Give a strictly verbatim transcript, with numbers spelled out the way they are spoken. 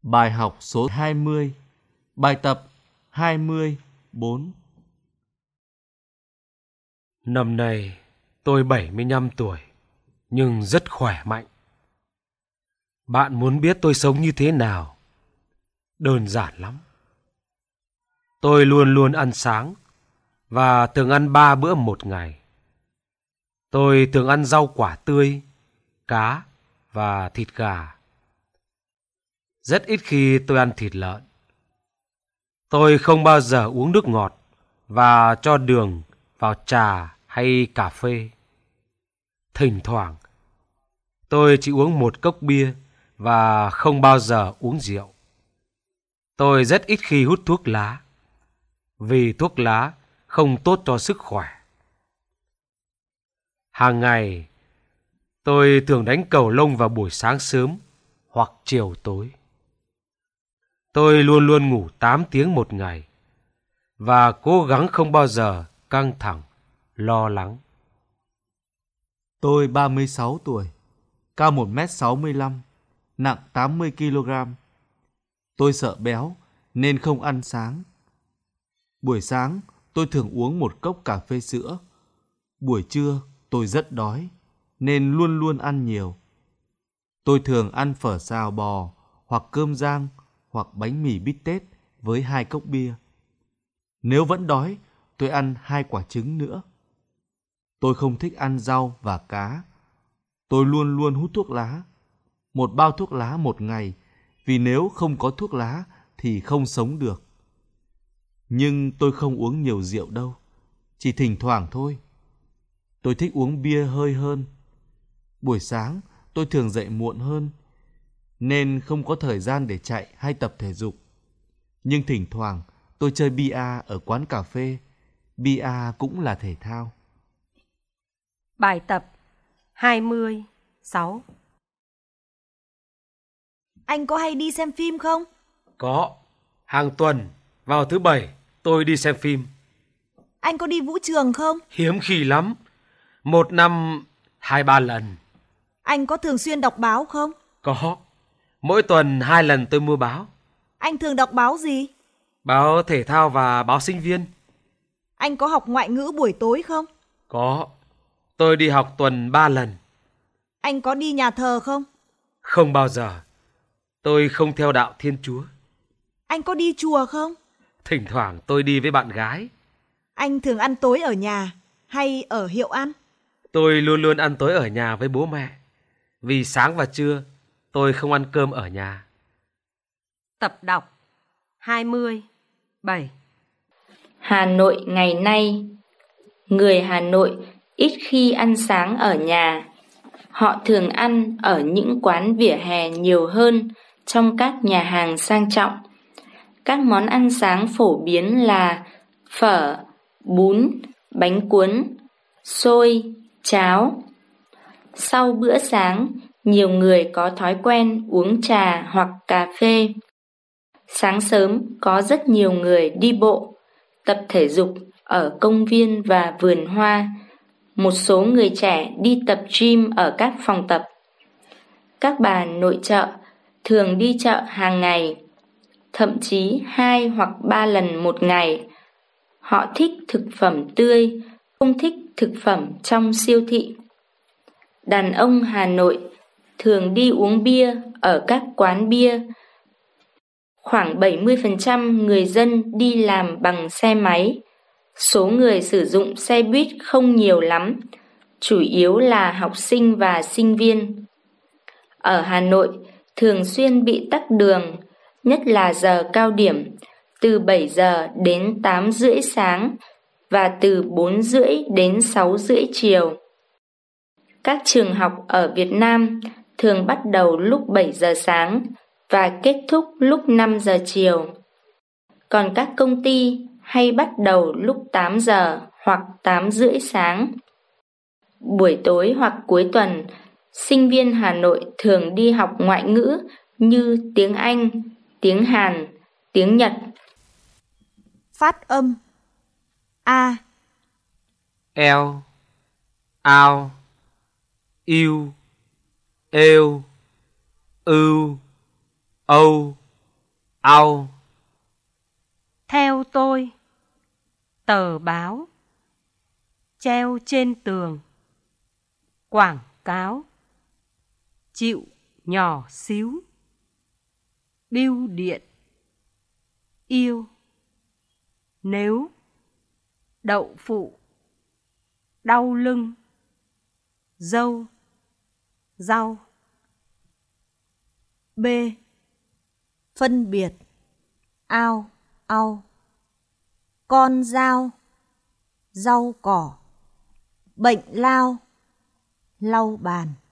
Bài học số hai mươi. Bài tập hai mươi bốn. Năm nay tôi bảy mươi lăm tuổi, nhưng rất khỏe mạnh. Bạn muốn biết tôi sống như thế nào? Đơn giản lắm. Tôi luôn luôn ăn sáng và thường ăn ba bữa một ngày. Tôi thường ăn rau quả tươi, cá và thịt gà. Rất ít khi tôi ăn thịt lợn. Tôi không bao giờ uống nước ngọt và cho đường vào trà hay cà phê. Thỉnh thoảng, tôi chỉ uống một cốc bia và không bao giờ uống rượu. Tôi rất ít khi hút thuốc lá, vì thuốc lá không tốt cho sức khỏe. Hàng ngày, tôi thường đánh cầu lông vào buổi sáng sớm hoặc chiều tối. Tôi luôn luôn ngủ tám tiếng một ngày và cố gắng không bao giờ căng thẳng, lo lắng. Tôi ba mươi sáu tuổi, cao một mét sáu mươi lăm, nặng tám mươi ki lô gam. Tôi sợ béo nên không ăn sáng. Buổi sáng tôi thường uống một cốc cà phê sữa. Buổi trưa tôi rất đói nên luôn luôn ăn nhiều. Tôi thường ăn phở xào bò hoặc cơm rang hoặc bánh mì bít tết với hai cốc bia. Nếu vẫn đói, tôi ăn hai quả trứng nữa. Tôi không thích ăn rau và cá. Tôi luôn luôn hút thuốc lá. Một bao thuốc lá một ngày, vì nếu không có thuốc lá thì không sống được. Nhưng tôi không uống nhiều rượu đâu, chỉ thỉnh thoảng thôi. Tôi thích uống bia hơi hơn. Buổi sáng tôi thường dậy muộn hơn, nên không có thời gian để chạy hay tập thể dục. Nhưng thỉnh thoảng tôi chơi bia ở quán cà phê. Bia cũng là thể thao. Bài tập hai mươi sáu. Anh có hay đi xem phim không? Có, hàng tuần, vào thứ bảy tôi đi xem phim. Anh có đi vũ trường không? Hiếm khi lắm, một năm hai ba lần. Anh có thường xuyên đọc báo không? Có, mỗi tuần hai lần tôi mua báo. Anh thường đọc báo gì? Báo thể thao và báo sinh viên. Anh có học ngoại ngữ buổi tối không? Có, tôi đi học tuần ba lần. Anh có đi nhà thờ không? Không bao giờ, tôi không theo đạo Thiên Chúa. Anh có đi chùa không? Thỉnh thoảng tôi đi với bạn gái. Anh thường ăn tối ở nhà hay ở hiệu ăn? Tôi luôn luôn ăn tối ở nhà với bố mẹ, vì sáng và trưa tôi không ăn cơm ở nhà. Tập đọc hai mươi bảy. Hà Nội ngày nay. Người Hà Nội ít khi ăn sáng ở nhà. Họ thường ăn ở những quán vỉa hè nhiều hơn trong các nhà hàng sang trọng. Các món ăn sáng phổ biến là phở, bún, bánh cuốn, xôi, cháo. Sau bữa sáng, nhiều người có thói quen uống trà hoặc cà phê. Sáng sớm có rất nhiều người đi bộ, tập thể dục ở công viên và vườn hoa. Một số người trẻ đi tập gym ở các phòng tập. Các bà nội trợ thường đi chợ hàng ngày, thậm chí hai hoặc ba lần một ngày. Họ thích thực phẩm tươi, không thích thực phẩm trong siêu thị. Đàn ông Hà Nội thường đi uống bia ở các quán bia. Khoảng bảy mươi phần trăm người dân đi làm bằng xe máy. Số người sử dụng xe buýt không nhiều lắm, chủ yếu là học sinh và sinh viên. Ở Hà Nội, thường xuyên bị tắc đường, nhất là giờ cao điểm, từ bảy giờ đến tám rưỡi sáng và từ bốn rưỡi đến sáu rưỡi chiều. Các trường học ở Việt Nam thường bắt đầu lúc bảy giờ sáng và kết thúc lúc năm giờ chiều. Còn các công ty hay bắt đầu lúc tám giờ hoặc tám rưỡi sáng. Buổi tối hoặc cuối tuần, sinh viên Hà Nội thường đi học ngoại ngữ như tiếng Anh, tiếng Hàn, tiếng Nhật. Phát âm A, Eo, ao, yêu, êu, ưu, âu, Ao. Theo tôi. Tờ báo. Treo trên tường. Quảng cáo. Chịu nhỏ xíu. Bưu điện. Yêu. Nếu. Đậu phụ. Đau lưng. Dâu. Rau. B. Phân biệt. Ao, au. Con dao. Rau cỏ. Bệnh lao. Lau bàn.